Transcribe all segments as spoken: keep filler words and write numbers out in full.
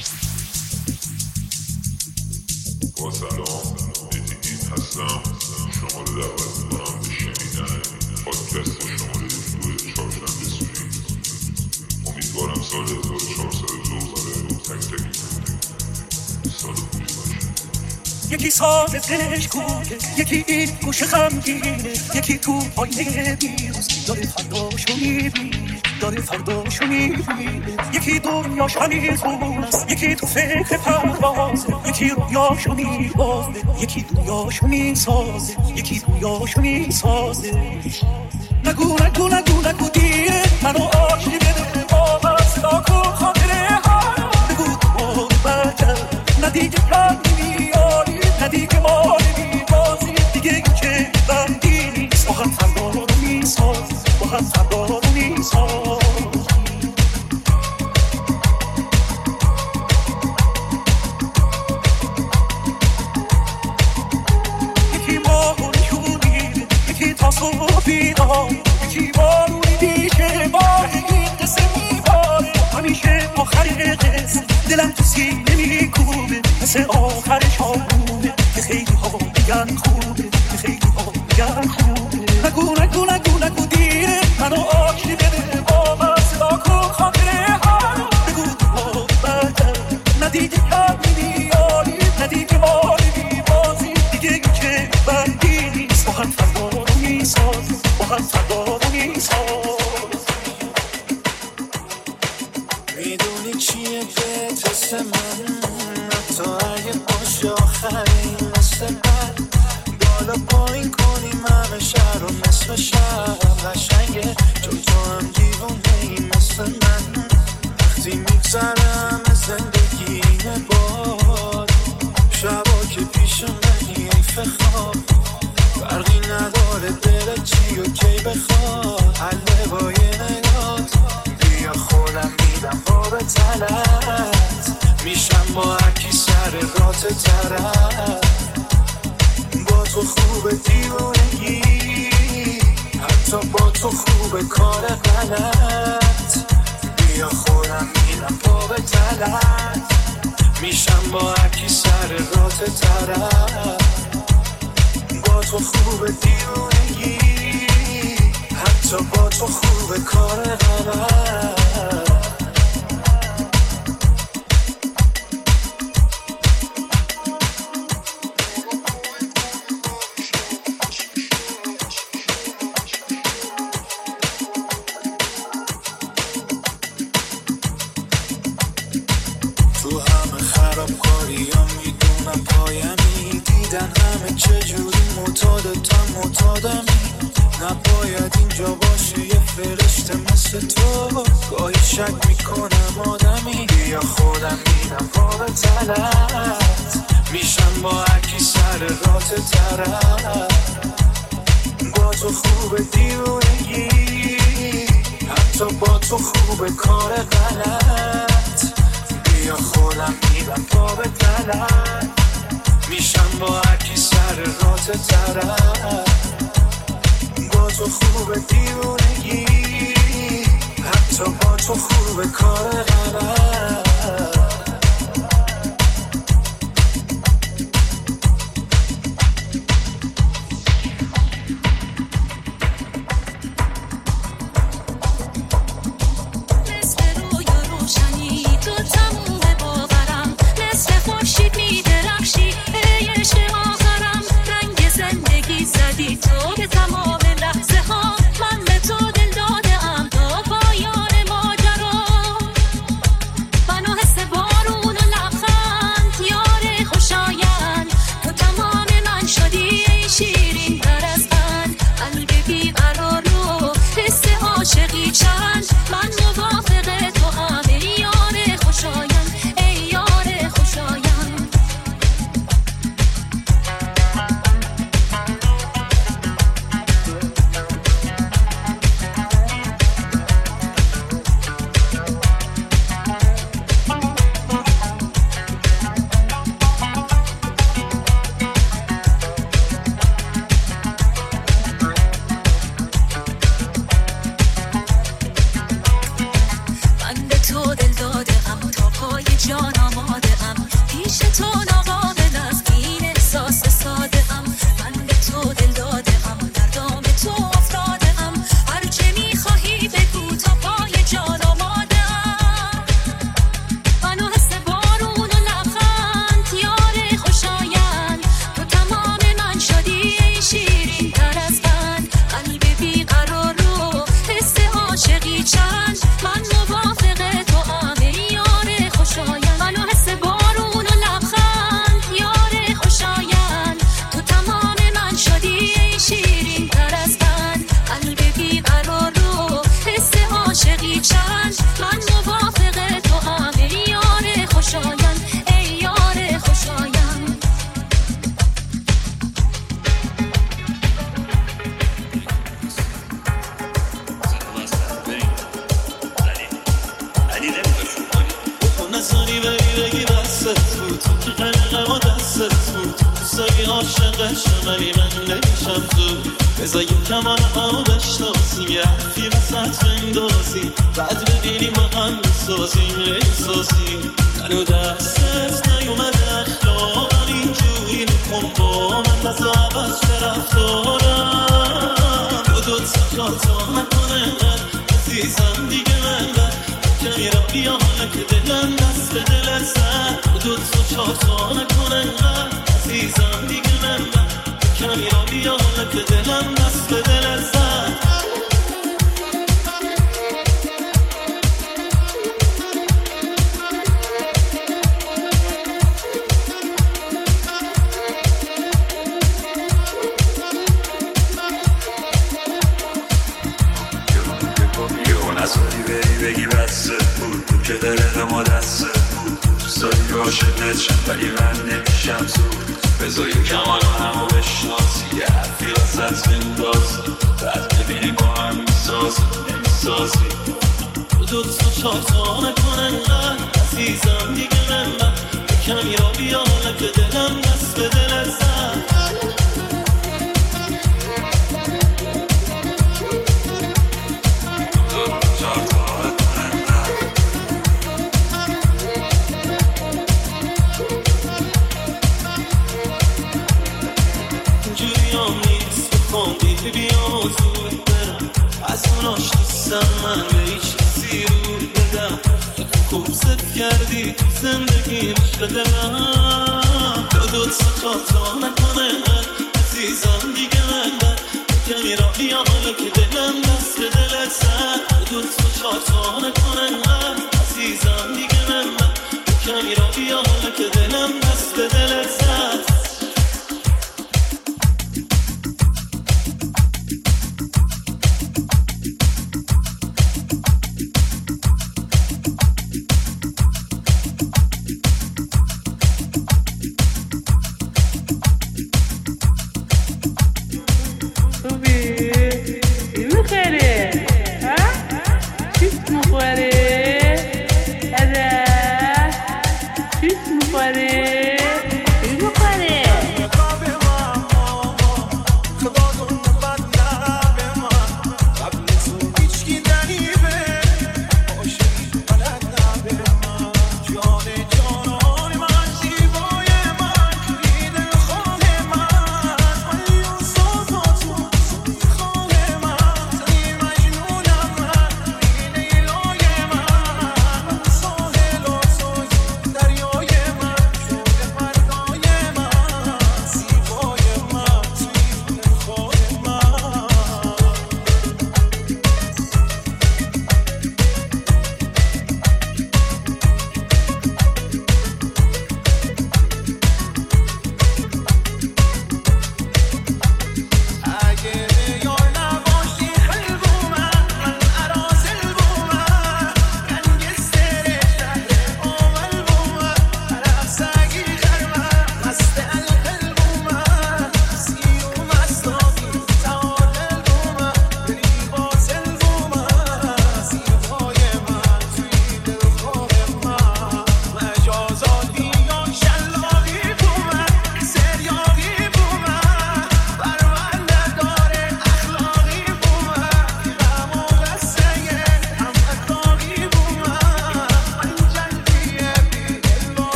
با سلام، اتیدین هستم. شما رو دعوت میکنم به شنیدن پادکست شماره دو چهارشنبه سوری. امیدوارم سال هزار و چهارصد و دو برای تک تک سال خوبی باشه. یکی ساز دلش کوکه، یکی این گوش غمگینه، یکی تو آینه بیروز داره فرداشو میبینه، داره فرداشو میبینه. یکی دنیاش همیزون است، یکی تو فکر پروازه، یکی رویاشو میبازه، یکی دویاشو میسازه، یکی دویاشو میسازه. نگو نگو نگو نگو دیره منو آشی بده با من، صدا کن خاطره ها بگو تو بار برگرد، ندیگه کم نمیاری، ندیگه ما نمیبازی دیگه که بندی نیست. با هم فردا رو میسازی، با هم فردا رو میسازی. یکی ماهو نشونی، یکی تصوف بیدار، یکی بارونی بیشه بار این قصه میباره. همیشه آخر قصه دلم تو سینه میکوبه، مثل آخر شامونه که خیلی ها میگن خوبه، که خیلی ها میگن خوبه. نگو نگو نگو نگو دیره منو آشی بده با من، صدا کن خاطره ها بگو تو ها برگرد، ندیگه کم نمیاری، ندیگه ما نمیبازی دیگه که بندی نیست. با هم فردا رو میسازی، با هم فردا رو میسازی. میدونی چیه بهت حس من، حتی اگه باشه آخرین مثل من، بالا پایین کنیم همه شهر رو مثل شهر قشنگه، چون تو هم دیوونه‌ای مثل من. وقتی میگذرم از زندگی اینه باد، شبا که پیش منی حیف خواب، فرقی نداره دلت چی و کی بخواد، حله با یه نگات بیا خودم میدم پا به تلت، میشم با هرکی سر رات طرف. با تو خوبه دیوونگی، حتی با تو خوبه کار غلط، بیا خودم میدم پا به تلت، میشم با هرکی سر رات طرف. با تو خوبه دیوونگی، حتی با تو خوبه کار غلط. تو همه خرابکاری ها میدونم پایمی، دیدن همه چجوری معتاد تا معتادمی. نباید اینجا باشه یه فرشته مثل تو، گاهی شک میکنم آدمی. بیا خودم میدم پا به تلت، میشم با هرکی سر رات طرف. با تو خوبه دیوونگی، حتی با تو خوبه کار غلط، بیا خودم میدم پا به تلت، میشم با هرکی سر رات طرف. با تو خوبه دیوونگی، حتی با تو خوبه کار غلط. تو به تمام لحظه ها من به تو دل دادم تا پایان ماجرا، منو حس با ولی نمی‌ذاشون کنی تو نزاری بری بگی بست بود تو که قلقه ما دستت بود دوستایی عاشقش ولی من نمیشم تو بذار یه کمان همو بشناسیم یه حرفی وسط بندازیم بعد ببینیم ما هم بسازیم بسازیم منو دستت نیومده اخلاقم اینجوری نکن با من بزا عوض به رفتارم دو دو تکاتا نکنه عزیزم دیگه من بر کمی را بیا حالا که دلم دست به دلت زد دو دو تا چاتا نکنه عزیزم دیگه من بر کمی را بیا حالا که دلم دست به دلت زد بگی بسته بود تو که دلق ما دسته بود دوستایی عاشقت شم ولی من نمیشم زود بذار یه کمان همو بشناسی یه حرفی وسط بندازی بعد ببینی با هم میسازی نمیسازی دو دو تا چارتا نکنه انقدر عزیزم دیگه من من کمی را بیا که دلم دست به دلت زد بیام زود برم از اوناش دوستم من به هیچ کسی رو بدم خوب ست کردی تو زندگی عشق دلم دو دو تا خطا نکنه عزیزم دیگه من بر کمی را بیا حالا که دلم دست به دلت زد دو دو تا خطا نکنه عزیزم دیگه من بر کمی را بیا حالا که دلم دست به دلت زد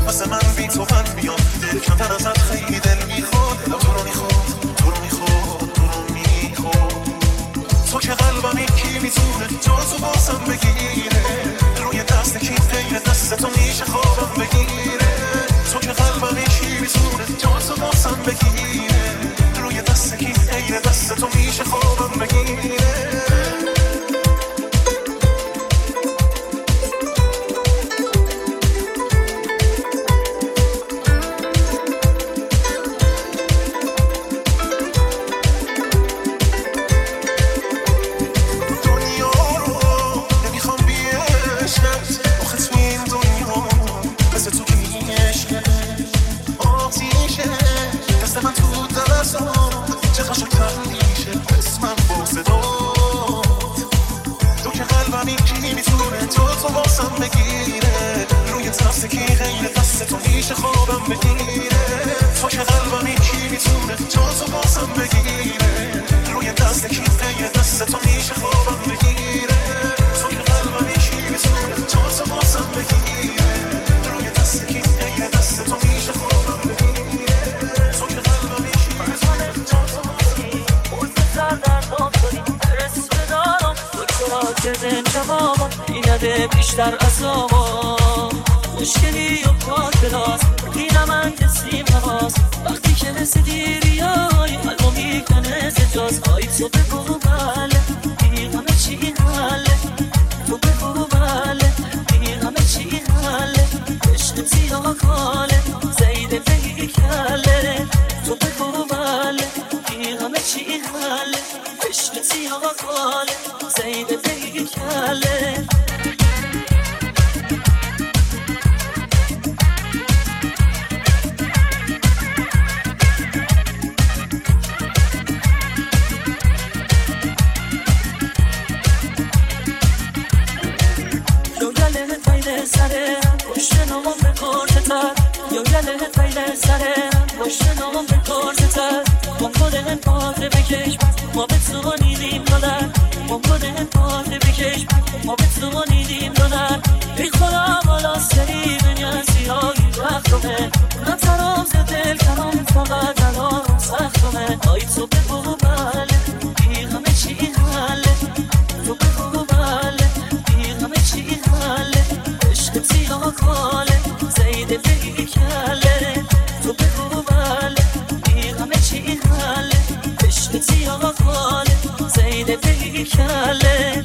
واسه من بی تو من بیام دل کمتر ازت خیلی دل میخواد دلم تو رو میخواد تو رو میخواد تو رو میخواد تو که قلبم یکی میتونه تو تو باسم بگیره روی دست کی غیر دست تو میشه خوابم بگیره تو که قلبم یکی میتونه تو تو باسم بگیره روی دست کی غیر دست تو میشه خوابم بگیره بیشتر از آوا مشکلی و پاکلاس دینا من کسیم نواز وقتی که مثل دیریای قلبو میکنه زجاز آی تو بگو بله بی همه چی حله تو بگو بله بی همه چی حله عشق سیاه کاله زیده بگی کله تو بگو بله بی همه چی حله عشق سیاه کاله زیده بگی کله نام به کارتتر ما کدن پاته بکش ما به تو نیدیم دادر ما کدن پاته بکش ما به تو نیدیم دادر ای خدا بالا سری دنیا سیاهی وقتمه من تراز دل کنم فقط الان سختمه آی تو بگو بله بی همه چی حله تو بگو بله بی همه چی حله عشق سیاه کاله زیده بگی کله تو بگو بله بی همه چی حله عشق سیاه کاله زیده بگی کله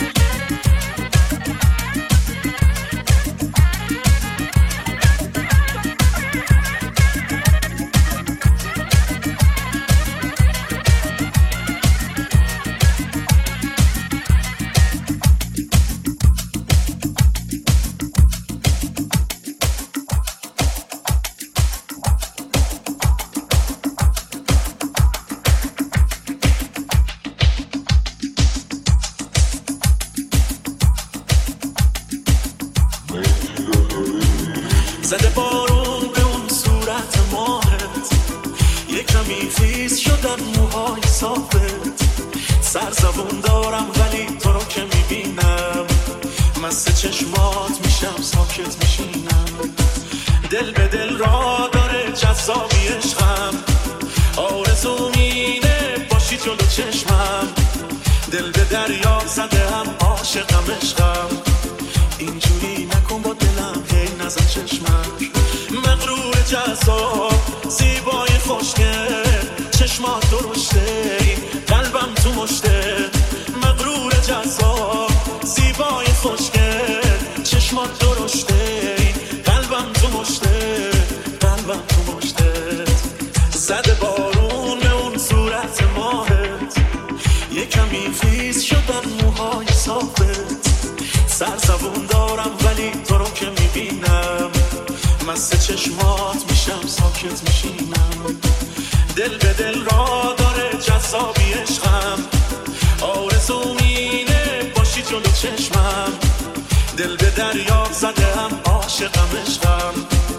زده بارون به اون صورت ماهت یک کمی خیس شدن موهای صافت سر زبون دارم ولی تو رو که میبینم مست چشمات میشم ساکت میشینم دل به دل را داره جذابی عشقم آرزوم اینه باشی جلو چشمم دل به دریا زده هم عاشقم عشقم اینجوری نکن با دلم هی نزن چشمک مغرور جذاب زیبای خوشگل چشمات درشته قلبم تو مشته مغرور جذاب زیبای خوشگل چشمات درشته قلبم تو مشته قلبم تو مشته زده بارون به اون صورت ماهت یه کمی خیس شدن موهای صافت سر زبون دارم ولی تو رو که میبینم مست چشمات میشم ساکت میشینم دل به دل را داره جذابی عشقم آرزوم اینه باشی جلو چشمم دل به دریا زده هم عاشقم عشقم